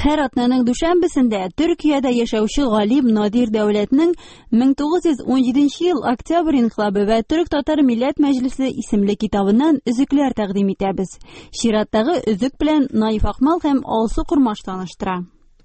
Һәр атнаның дүшәмбесендә Төркиядә яшәүче галим Надир Дәүләтнең 1917 ел Октябрь инкыйлабы ва Төрек-Татар Милләт Мәҗлесе исемле китабыннан өзекләр тәкъдим итәбез. Чираттагы өзек белән Наиф Акмал һәм Алсу Курмаш таныштыра.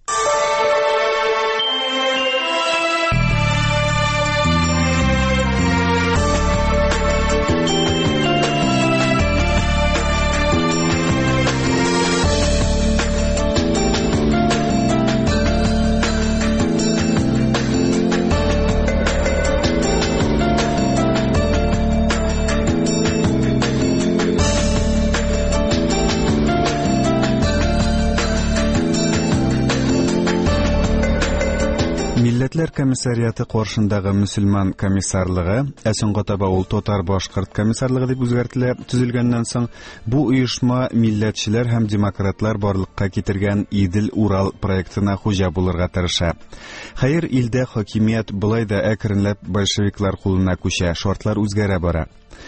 Милләтләр комиссариаты каршындагы мөселман комиссарлыгы, соңга таба ул Татар башкорт комиссарлыгы дип үзгәртелә, төзелгәннән соң бу оешма милләтчеләр һәм демократлар барлыкка китергән Идел Урал проектына хуҗа булырга тырыша. Хәер, илдә хакимият булай да әкренләп большевиклар кулына күчә, шартлар үзгәрә бара.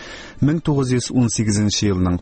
1918 елның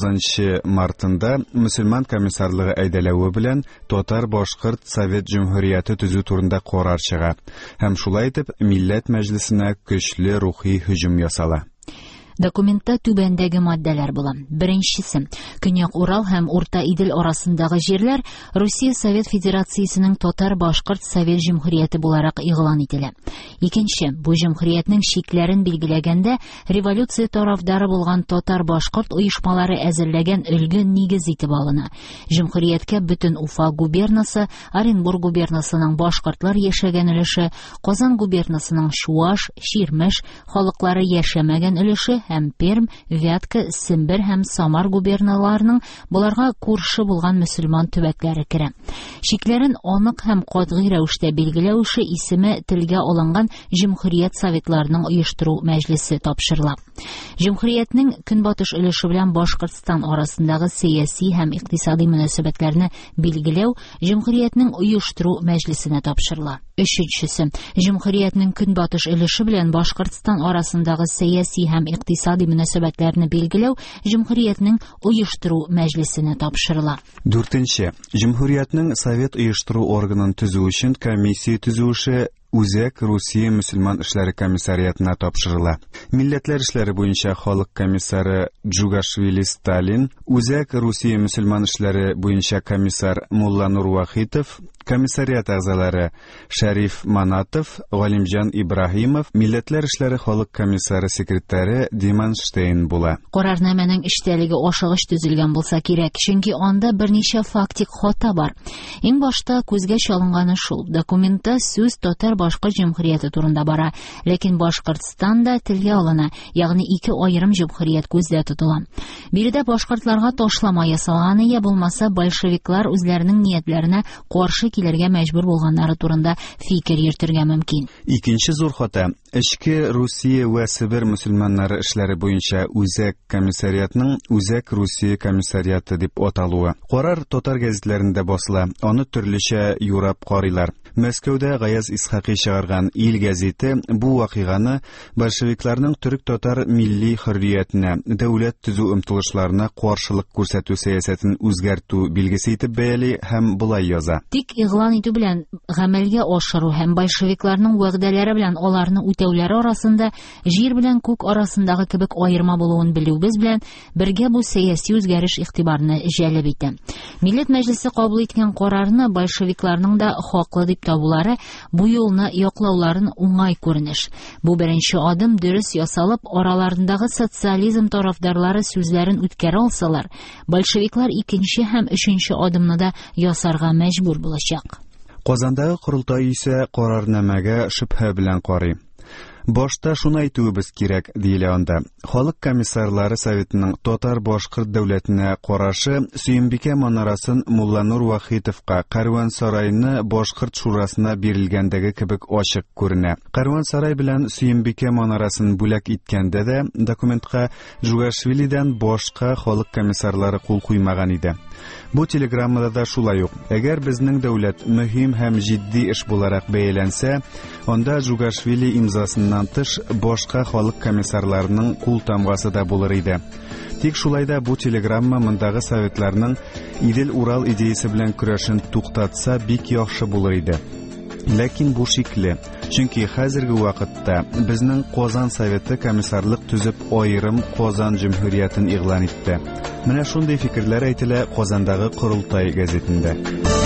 9 мартында мөселман комиссарлыгы әйдәләве белән Татар башкорт Совет Җумһурияте төзү турында карар чыга һәм шулай итеп Милләт Мәҗлесенә көчле рухи һөҗүм ясала. Документта түбәндәге маддәләр була. Беренчесе, Көньяк Урал һәм Урта Идел арасындагы җирләр Русия Совет Федерациясенең Татар башкорт Совет Җумһурияте буларак игълан ителә. Икенче, бу җумһуриятның шикләрен билгеләгәндә революция тарафдары булган Татар башкорт оешмалары әзерләгән өлге нигез итеп алына. Җумһурияткә бөтен Уфа губернасы, Оренбург губернасының башкортлар яшәгән өлеше, Казан губернасының Шуаш, Ширмеш халыклары яшәмәгән өлеше һәм Перм, Вятка, Сембер һәм Самар губерналарының буларга күрше булган мөселман төбәкләре керә. Шикләрен анык һәм катгый рәвештә билгеләү эше исеме телгә алынган Җумһурият Советларының оештыру мәҗлесе тапшырыла. Җумһуриятның көнбатыш өлеше белән Башкортстан арасындагы сәяси һәм икътисади мөнәсәбәтләрне билгеләү Җумһуриятның оештыру мәҗлесенә тапшырыла. Өченчесе, Җумһуриятның көнбатыш өлеше белән Башкортстан арасындагы сәяси һәм икътисади мөнәсәбәтләрне билгеләү Җумһуриятның оештыру мәҗлесенә тапшырыла. Дүртенче, Җумһуриятның совет оештыру органын төзү өчен комиссия төзү эше Үзәк Русия мөселман эшләре комиссариатына тапшырыла. Милләтләр эшләре буенча халык комиссары Джугашвили Сталин, Үзәк Русия мөселман эшләре буенча комиссар Мулла Нур Вахитов, комиссариат әгъзалары Шәриф Манатов, Галимҗан Ибраһимов, милләтләр эшләре халык комиссары секретаре Диманштейн була. Карарнамәнең эштәлеге ашыгыч төзелгән булса кирәк, чөнки анда берничә фактик хата бар. Иң башта күзгә чалынганы шул: документта сүз Татар башкорт җумһурияте турында бара, ләкин Башкортстанда телгә алына, ягъни ике аерым җумһурият күздә тотыла. Биредә башкортларга ташлама ясалганы я булмаса большевиклар үзләренең ниятләренә каршы килергә мәҗбүр булганнары турында фикер йөртергә мөмкин. Икенче зур хата: Эчке Русия ва Сибир мөселманнары эшләре буенча Үзәк комиссариатның Үзәк Русия комиссариаты дип аталуы. Карар татар гәзитләрендә басыла, аны төрлечә юрап карыйлар. Мәскәүдә Гаяз Исхакый чыгарган Ил гәзите бу вакыйганы большевикларның төрек-татар милли хөрриятенә, дәүләт төзү омтылышларына каршылык күрсәтү сәясәтен үзгәртү билгесе итеп бәяли һәм булай яза. Тик игълан итү белән гамәлгә ашыру һәм большевикларның вәгъдәләре белән аларны үтәүләре арасында җир белән күк арасындагы кебек аерма булуын белүбез белән бергә бу сәяси үзгәреш игътибарны җәлеп итә. Милләт Мәҗлесе кабул иткән карарны большевикларның да хаклы дип табулары бу юлны яклауларын уңай күренеш. Бу беренче адым дөрес ясалып, араларындагы социализм тарафдарлары сүзләрен үткәрә алсалар, большевиклар икенче һәм өченче адымны да ясарга мәҗбүр булачак. Казандагы курултай исә карарнамәгә шөбһә белән карый. Башта шуны әйтүебез кирәк, диелә анда. Халык комиссарлары советының Татар башкорт дәүләтенә карашы Сөембикә манарасын Мулла Нур Вахитовка, Кәрван сарайны башкорт шурасына бирелгәндәге кебек ачык күренә. Кәрван сарай белән Сөембикә манарасын бүләк иткәндә дә документка Джугашвилидән башка халык комиссарлары кул куймаган иде. Бу телеграммада да шулай ук. Әгәр безнең дәүләт мөһим һәм җитди эш буларак бәяләнсә, анда Джугашвили имзасыннан тыш башка халык комиссарларының кул тамгасы да булыр иде. Тик шулай да бу телеграмма мондагы советларның Идел-Урал идеясе белән көрәшен туктатса бик яхшы булыр иде. Ләкин бу шикле, чөнки хәзерге вакытта безнең Казан Советы комиссарлык төзеп аерым Казан Җөмһүриятен игълан итте. Менә шундый фикерләр әйтелә Казандагы Корылтай гәзитендә.